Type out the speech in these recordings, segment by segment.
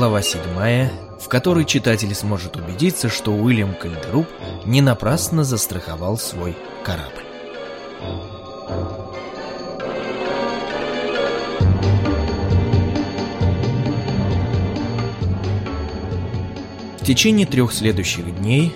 Глава 7, в которой читатель сможет убедиться, что Уильям Кальдеруп не напрасно застраховал свой корабль. В течение 3 следующих дней,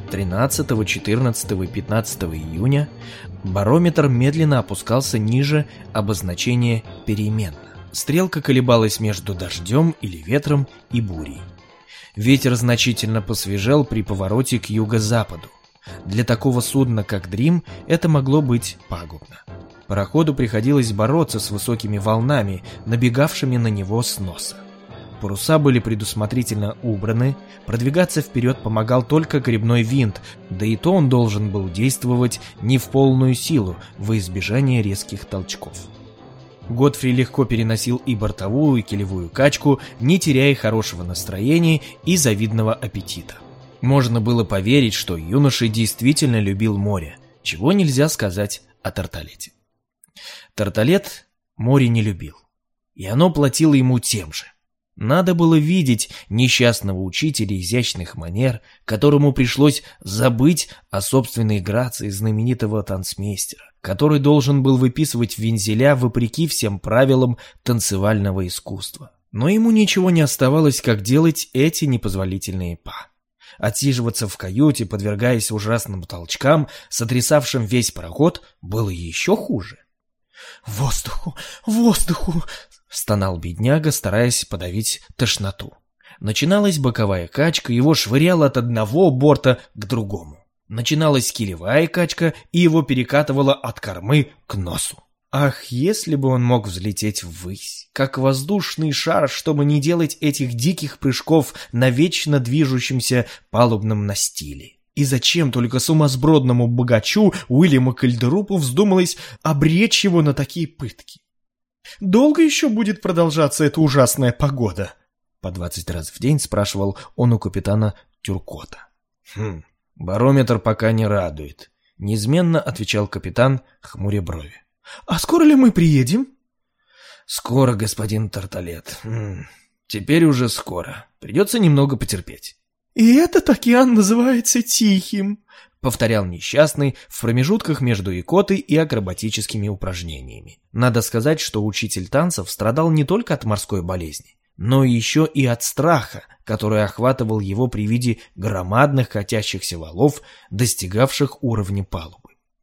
13, 14 и 15 июня, барометр медленно опускался ниже обозначения «переменно». Стрелка колебалась между дождем или ветром и бурей. Ветер значительно посвежел при повороте к юго-западу. Для такого судна, как «Дрим», это могло быть пагубно. Пароходу приходилось бороться с высокими волнами, набегавшими на него с носа. Паруса были предусмотрительно убраны, продвигаться вперед помогал только гребной винт, да и то он должен был действовать не в полную силу во избежание резких толчков. Годфри легко переносил и бортовую, и килевую качку, не теряя хорошего настроения и завидного аппетита. Можно было поверить, что юноша действительно любил море, чего нельзя сказать о Тарталете. Тарталет море не любил, и оно платило ему тем же. Надо было видеть несчастного учителя изящных манер, которому пришлось забыть о собственной грации знаменитого танцмейстера, который должен был выписывать вензеля вопреки всем правилам танцевального искусства. Но ему ничего не оставалось, как делать эти непозволительные па. Отсиживаться в каюте, подвергаясь ужасным толчкам, сотрясавшим весь пароход, было еще хуже. «Воздуху! Воздуху!» — стонал бедняга, стараясь подавить тошноту. Начиналась боковая качка, его швыряло от одного борта к другому. Начиналась килевая качка, и его перекатывало от кормы к носу. Ах, если бы он мог взлететь ввысь, как воздушный шар, чтобы не делать этих диких прыжков на вечно движущемся палубном настиле. И зачем только сумасбродному богачу Уильяму Кальдерупу вздумалось обречь его на такие пытки? «Долго еще будет продолжаться эта ужасная погода?» По 20 раз в день спрашивал он у капитана Тюркота. «Барометр пока не радует», — неизменно отвечал капитан, хмуря брови. «А скоро ли мы приедем?» «Скоро, господин Тарталет. Теперь уже скоро. Придется немного потерпеть». «И этот океан называется Тихим», — повторял несчастный в промежутках между икотой и акробатическими упражнениями. Надо сказать, что учитель танцев страдал не только от морской болезни, но еще и от страха, который охватывал его при виде громадных катящихся валов, достигавших уровня палубы.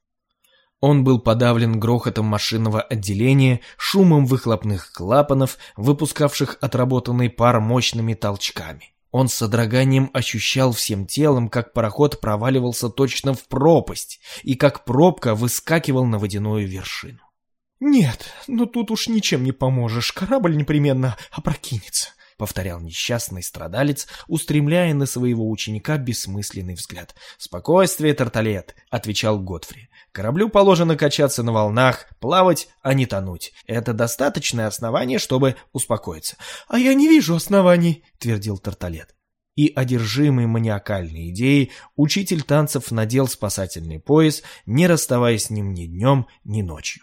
Он был подавлен грохотом машинного отделения, шумом выхлопных клапанов, выпускавших отработанный пар мощными толчками. Он с содроганием ощущал всем телом, как пароход проваливался точно в пропасть, и как пробка выскакивал на водяную вершину. «Нет, но тут уж ничем не поможешь, корабль непременно опрокинется», — повторял несчастный страдалец, устремляя на своего ученика бессмысленный взгляд. «Спокойствие, Тарталет», — отвечал Годфри. «Кораблю положено качаться на волнах, плавать, а не тонуть. Это достаточное основание, чтобы успокоиться». «А я не вижу оснований», — твердил Тарталет. И, одержимый маниакальной идеей, учитель танцев надел спасательный пояс, не расставаясь с ним ни днем, ни ночью.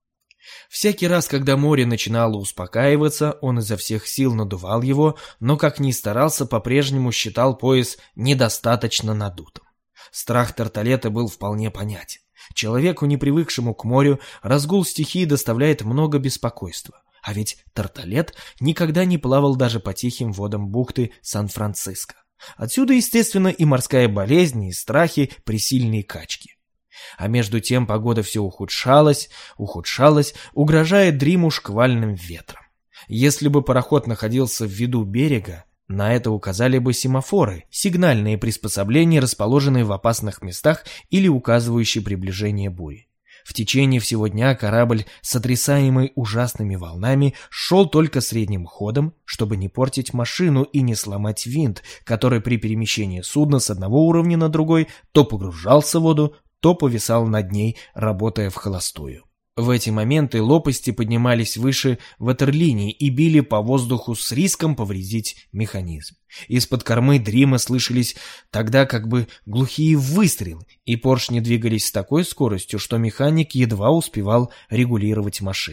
Всякий раз, когда море начинало успокаиваться, он изо всех сил надувал его, но, как ни старался, по-прежнему считал пояс недостаточно надутым. Страх Тарталета был вполне понятен. Человеку, не привыкшему к морю, разгул стихии доставляет много беспокойства. А ведь Тарталет никогда не плавал даже по тихим водам бухты Сан-Франциско. Отсюда, естественно, и морская болезнь, и страхи при сильной качке. А между тем погода все ухудшалась, угрожая Дриму шквальным ветром. Если бы пароход находился в виду берега, на это указали бы семафоры, сигнальные приспособления, расположенные в опасных местах или указывающие приближение бури. В течение всего дня корабль, сотрясаемый ужасными волнами, шел только средним ходом, чтобы не портить машину и не сломать винт, который при перемещении судна с одного уровня на другой то погружался в воду, то повисал над ней, работая вхолостую. В эти моменты лопасти поднимались выше ватерлинии и били по воздуху с риском повредить механизм. Из-под кормы Дрима слышались тогда как бы глухие выстрелы, и поршни двигались с такой скоростью, что механик едва успевал регулировать машину.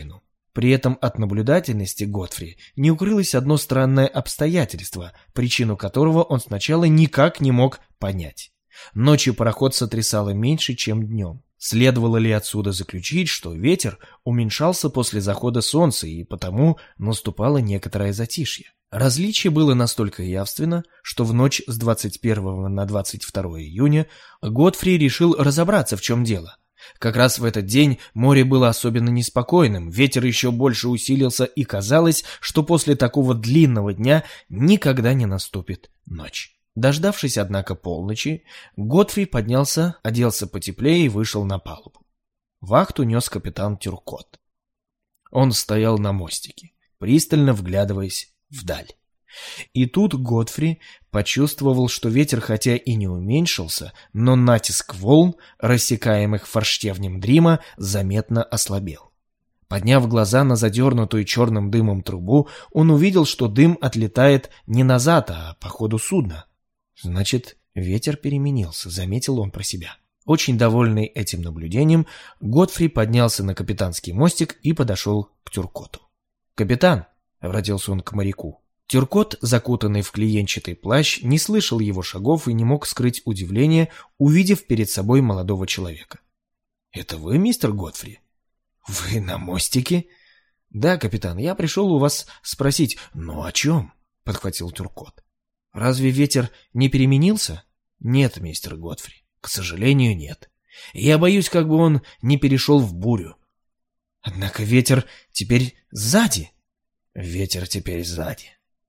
При этом от наблюдательности Годфри не укрылось одно странное обстоятельство, причину которого он сначала никак не мог понять. Ночью пароход сотрясало меньше, чем днем. Следовало ли отсюда заключить, что ветер уменьшался после захода солнца и потому наступало некоторое затишье? Различие было настолько явственно, что в ночь с 21 на 22 июня Годфри решил разобраться, в чем дело. Как раз в этот день море было особенно неспокойным, ветер еще больше усилился, и казалось, что после такого длинного дня никогда не наступит ночь. Дождавшись, однако, полночи, Годфри поднялся, оделся потеплее и вышел на палубу. Вахту нес капитан Тюркот. Он стоял на мостике, пристально вглядываясь вдаль. И тут Годфри почувствовал, что ветер хотя и не уменьшился, но натиск волн, рассекаемых форштевнем Дрима, заметно ослабел. Подняв глаза на задернутую черным дымом трубу, он увидел, что дым отлетает не назад, а по ходу судна. Значит, ветер переменился, заметил он про себя. Очень довольный этим наблюдением, Годфри поднялся на капитанский мостик и подошел к Тюркоту. «Капитан», — обратился он к моряку. Тюркот, закутанный в клеенчатый плащ, не слышал его шагов и не мог скрыть удивление, увидев перед собой молодого человека. «Это вы, мистер Годфри? Вы на мостике?» «Да, капитан, я пришел у вас спросить». «Ну о чем?» — подхватил Тюркот. «Разве ветер не переменился?» «Нет, мистер Годфри, к сожалению, нет. Я боюсь, как бы он не перешел в бурю». «Однако ветер теперь сзади». «Ветер теперь сзади».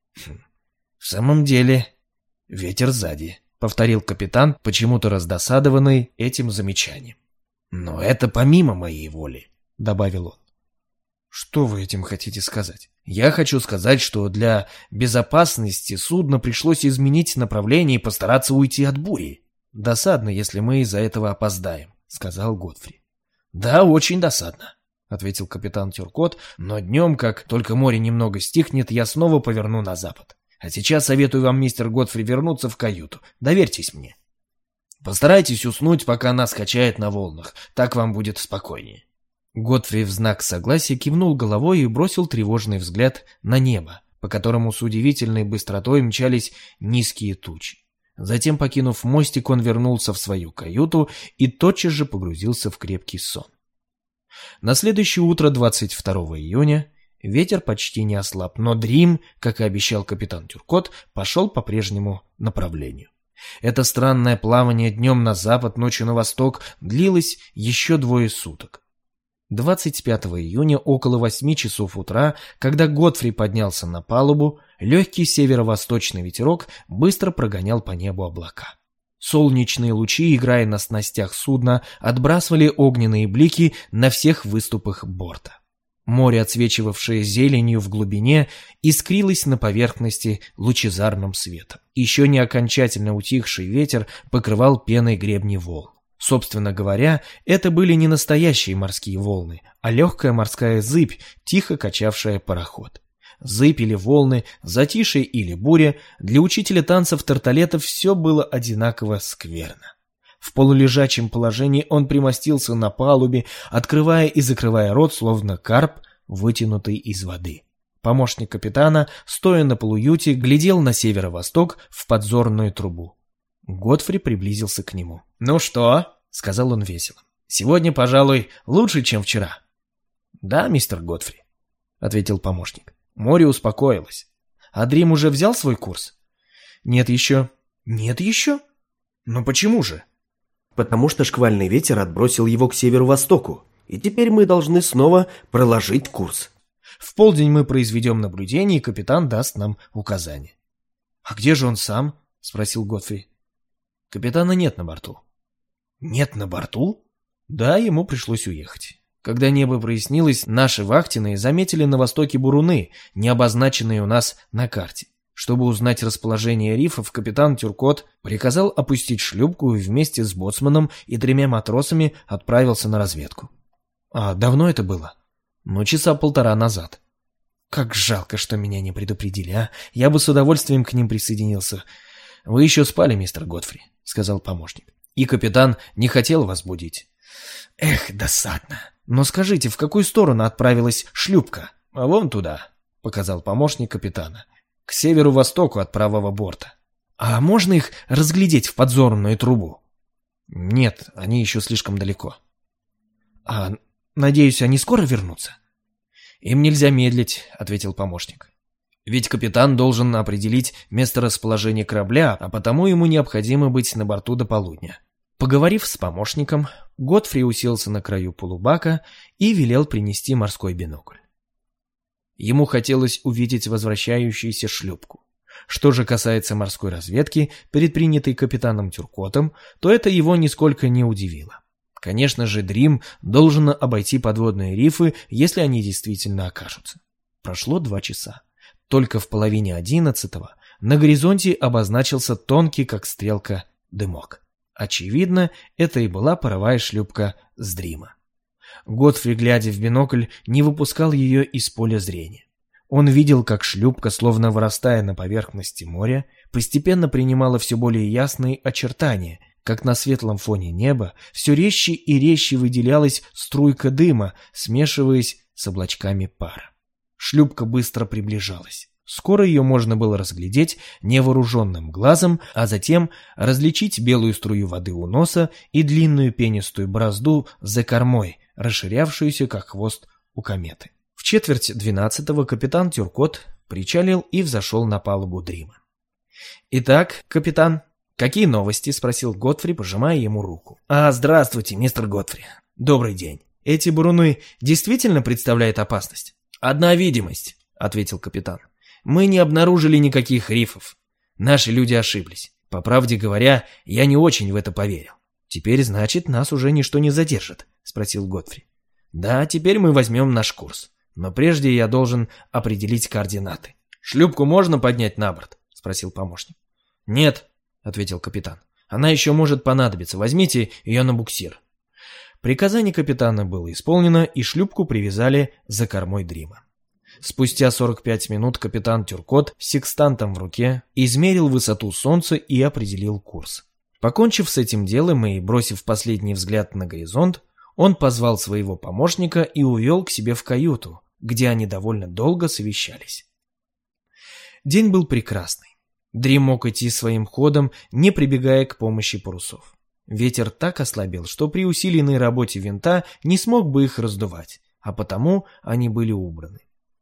«В самом деле, ветер сзади», — повторил капитан, почему-то раздосадованный этим замечанием. «Но это помимо моей воли», — добавил он. «Что вы этим хотите сказать?» «Я хочу сказать, что для безопасности судна пришлось изменить направление и постараться уйти от бури. Досадно, если мы из-за этого опоздаем», — сказал Годфри. «Да, очень досадно», — ответил капитан Тюркот, «но днем, как только море немного стихнет, я снова поверну на запад. А сейчас советую вам, мистер Годфри, вернуться в каюту. Доверьтесь мне. Постарайтесь уснуть, пока нас качает на волнах. Так вам будет спокойнее». Годфри в знак согласия кивнул головой и бросил тревожный взгляд на небо, по которому с удивительной быстротой мчались низкие тучи. Затем, покинув мостик, он вернулся в свою каюту и тотчас же погрузился в крепкий сон. На следующее утро, 22 июня, ветер почти не ослаб, но Дрим, как и обещал капитан Тюркот, пошел по прежнему направлению. Это странное плавание днем на запад, ночью на восток длилось еще 2 суток. 25 июня около 8 часов утра, когда Годфри поднялся на палубу, легкий северо-восточный ветерок быстро прогонял по небу облака. Солнечные лучи, играя на снастях судна, отбрасывали огненные блики на всех выступах борта. Море, отсвечивавшее зеленью в глубине, искрилось на поверхности лучезарным светом. Еще не окончательно утихший ветер покрывал пеной гребни волн. Собственно говоря, это были не настоящие морские волны, а легкая морская зыбь, тихо качавшая пароход. Зыбь или волны, затишье или буря, для учителя танцев Тарталетов все было одинаково скверно. В полулежачем положении он примостился на палубе, открывая и закрывая рот, словно карп, вытянутый из воды. Помощник капитана, стоя на полуюте, глядел на северо-восток в подзорную трубу. Годфри приблизился к нему. «Ну что?» — сказал он весело. «Сегодня, пожалуй, лучше, чем вчера». «Да, мистер Годфри», — ответил помощник. «Море успокоилось. А Дрим уже взял свой курс?» «Нет еще». «Нет еще? Но почему же?» «Потому что шквальный ветер отбросил его к северо-востоку, и теперь мы должны снова проложить курс». «В полдень мы произведем наблюдение, и капитан даст нам указания». «А где же он сам?» — спросил Годфри. «Капитана нет на борту». «Нет на борту?» «Да, ему пришлось уехать. Когда небо прояснилось, наши вахтенные заметили на востоке буруны, не обозначенные у нас на карте. Чтобы узнать расположение рифов, капитан Тюркот приказал опустить шлюпку и вместе с боцманом и 3 матросами отправился на разведку». «А давно это было?» «Часа 1,5 назад». «Как жалко, что меня не предупредили, а? Я бы с удовольствием к ним присоединился». «Вы еще спали, мистер Годфри», — сказал помощник. «И капитан не хотел вас будить». «Эх, досадно», Но скажите, в какую сторону отправилась шлюпка? А вон туда, показал помощник капитана. К северу-востоку от правого борта. А можно их разглядеть в подзорную трубу? Нет, они еще слишком далеко. А, надеюсь, они скоро вернутся? Им нельзя медлить, ответил помощник. Ведь капитан должен определить месторасположение корабля, а потому ему необходимо быть на борту до полудня. Поговорив с помощником, Годфри уселся на краю полубака и велел принести морской бинокль. Ему хотелось увидеть возвращающуюся шлюпку. Что же касается морской разведки, предпринятой капитаном Тюркотом, то это его нисколько не удивило. Конечно же, Дрим должен обойти подводные рифы, если они действительно окажутся. Прошло 2 часа. Только в половине 11-го на горизонте обозначился тонкий, как стрелка, дымок. Очевидно, это и была паровая шлюпка с Дрима. Годфри, глядя в бинокль, не выпускал ее из поля зрения. Он видел, как шлюпка, словно вырастая на поверхности моря, постепенно принимала все более ясные очертания, как на светлом фоне неба все резче и резче выделялась струйка дыма, смешиваясь с облачками пара. Шлюпка быстро приближалась. Скоро ее можно было разглядеть невооруженным глазом, а затем различить белую струю воды у носа и длинную пенистую борозду за кормой, расширявшуюся, как хвост у кометы. В 11:45 капитан Тюркот причалил и взошел на палубу Дрима. «Итак, капитан, какие новости?» — спросил Годфри, пожимая ему руку. Здравствуйте, мистер Годфри. Добрый день. Эти буруны действительно представляют опасность? Одна видимость, ответил капитан. Мы не обнаружили никаких рифов. Наши люди ошиблись. По правде говоря, я не очень в это поверил. Теперь, значит, нас уже ничто не задержит, спросил Годфри. Да, теперь мы возьмем наш курс. Но прежде я должен определить координаты. Шлюпку можно поднять на борт? Спросил помощник. Нет, ответил капитан. Она еще может понадобиться. Возьмите ее на буксир. Приказание капитана было исполнено, и шлюпку привязали за кормой Дрима. Спустя 45 минут капитан Тюркот с секстантом в руке измерил высоту солнца и определил курс. Покончив с этим делом и бросив последний взгляд на горизонт, он позвал своего помощника и увел к себе в каюту, где они довольно долго совещались. День был прекрасный. Дрим мог идти своим ходом, не прибегая к помощи парусов. Ветер так ослабел, что при усиленной работе винта не смог бы их раздувать, а потому они были убраны.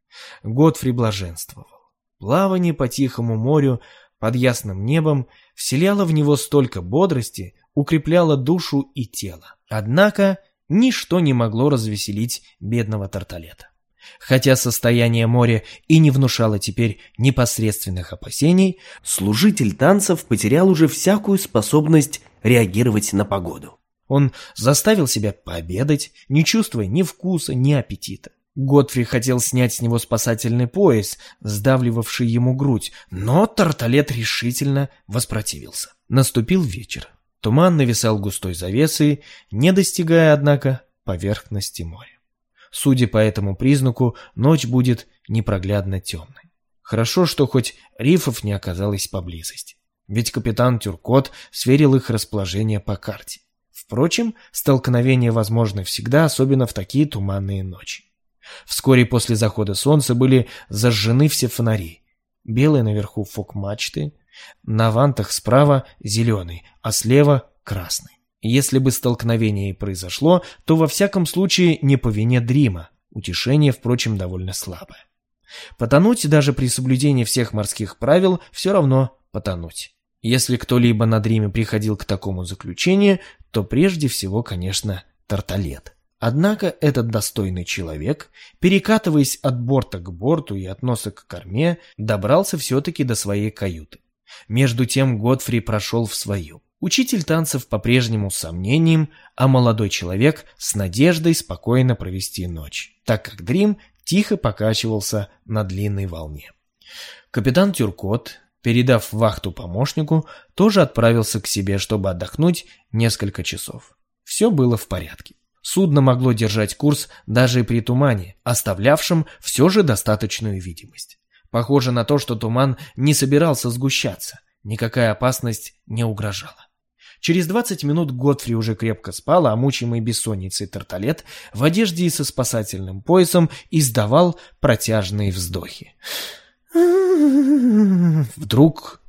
Годфри блаженствовал. Плавание по тихому морю под ясным небом вселяло в него столько бодрости, укрепляло душу и тело. Однако ничто не могло развеселить бедного Тарталета. Хотя состояние моря и не внушало теперь непосредственных опасений, служитель танцев потерял уже всякую способность реагировать на погоду. Он заставил себя пообедать, не чувствуя ни вкуса, ни аппетита. Годфри хотел снять с него спасательный пояс, сдавливавший ему грудь, но Тарталет решительно воспротивился. Наступил вечер. Туман нависал густой завесой, не достигая, однако, поверхности моря. Судя по этому признаку, ночь будет непроглядно темной. Хорошо, что хоть рифов не оказалось поблизости, ведь капитан Тюркот сверил их расположение по карте. Впрочем, столкновения возможны всегда, особенно в такие туманные ночи. Вскоре после захода солнца были зажжены все фонари. Белый наверху фок-мачты, на вантах справа зеленый, а слева красный. Если бы столкновение и произошло, то во всяком случае не по вине Дрима, утешение, впрочем, довольно слабое. Потонуть даже при соблюдении всех морских правил все равно потонуть. Если кто-либо на Дриме приходил к такому заключению, то прежде всего, конечно, Тарталет. Однако этот достойный человек, перекатываясь от борта к борту и от носа к корме, добрался все-таки до своей каюты. Между тем Годфри прошел в свою. Учитель танцев по-прежнему с сомнением, а молодой человек с надеждой спокойно провести ночь, так как Дрим тихо покачивался на длинной волне. Капитан Тюркот, передав вахту помощнику, тоже отправился к себе, чтобы отдохнуть несколько часов. Все было в порядке. Судно могло держать курс даже и при тумане, оставлявшем все же достаточную видимость. Похоже на то, что туман не собирался сгущаться, никакая опасность не угрожала. Через 20 минут Годфри уже крепко спал, а мучимый бессонницей Тарталет в одежде и со спасательным поясом издавал протяжные вздохи. Вдруг,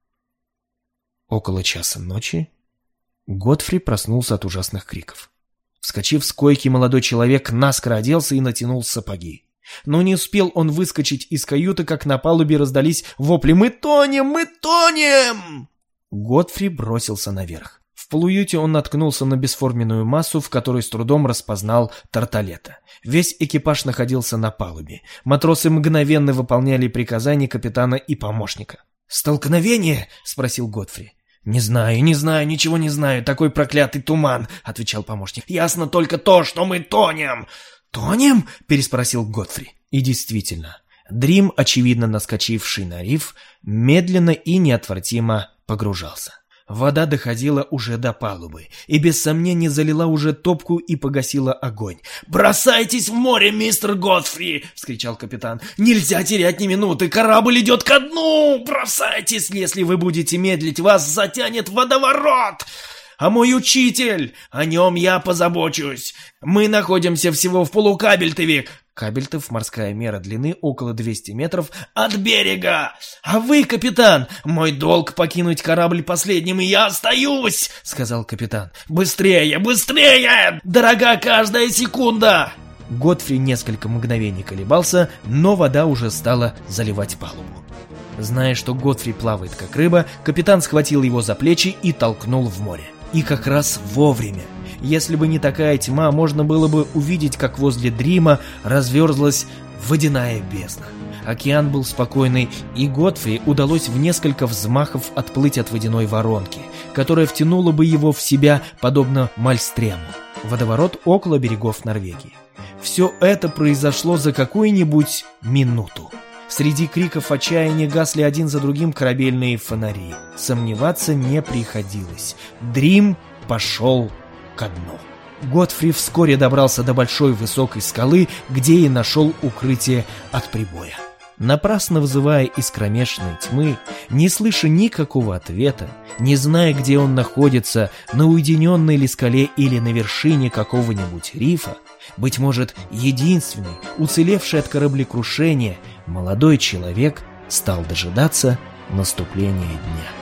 около часа ночи, Годфри проснулся от ужасных криков. Вскочив с койки, молодой человек наскоро оделся и натянул сапоги. Но не успел он выскочить из каюты, как на палубе раздались вопли: «Мы тонем! Мы тонем!» Годфри бросился наверх. В полуюте он наткнулся на бесформенную массу, в которой с трудом распознал Тарталета. Весь экипаж находился на палубе. Матросы мгновенно выполняли приказания капитана и помощника. «Столкновение?» — спросил Годфри. «Не знаю, ничего не знаю. Такой проклятый туман», — отвечал помощник. «Ясно только то, что мы тонем». «Тонем?» — переспросил Годфри. И действительно, Дрим, очевидно наскочивший на риф, медленно и неотвратимо погружался. Вода доходила уже до палубы и без сомнения залила уже топку и погасила огонь. «Бросайтесь в море, мистер Годфри!» — вскричал капитан. «Нельзя терять ни минуты, корабль идет ко дну! Бросайтесь, если вы будете медлить, вас затянет в водоворот! А мой учитель, о нем я позабочусь. Мы находимся всего в полукабельтове». Кабельтов — морская мера длины около 200 метров от берега. «А вы, капитан, мой долг покинуть корабль последним, и я остаюсь», — сказал капитан. «Быстрее, быстрее! Дорога каждая секунда!» Годфри несколько мгновений колебался, но вода уже стала заливать палубу. Зная, что Годфри плавает как рыба, капитан схватил его за плечи и толкнул в море. И как раз вовремя. Если бы не такая тьма, можно было бы увидеть, как возле Дрима разверзлась водяная бездна. Океан был спокойный, и Годфри удалось в несколько взмахов отплыть от водяной воронки, которая втянула бы его в себя, подобно Мальстрему. Водоворот около берегов Норвегии. Все это произошло за какую-нибудь минуту. Среди криков отчаяния гасли один за другим корабельные фонари. Сомневаться не приходилось. Дрим пошел ко дну. Годфри вскоре добрался до большой высокой скалы, где и нашел укрытие от прибоя. Напрасно вызывая из кромешной тьмы, не слыша никакого ответа, не зная, где он находится, на уединенной ли скале или на вершине какого-нибудь рифа, быть может, единственный, уцелевший от кораблекрушения, молодой человек стал дожидаться наступления дня.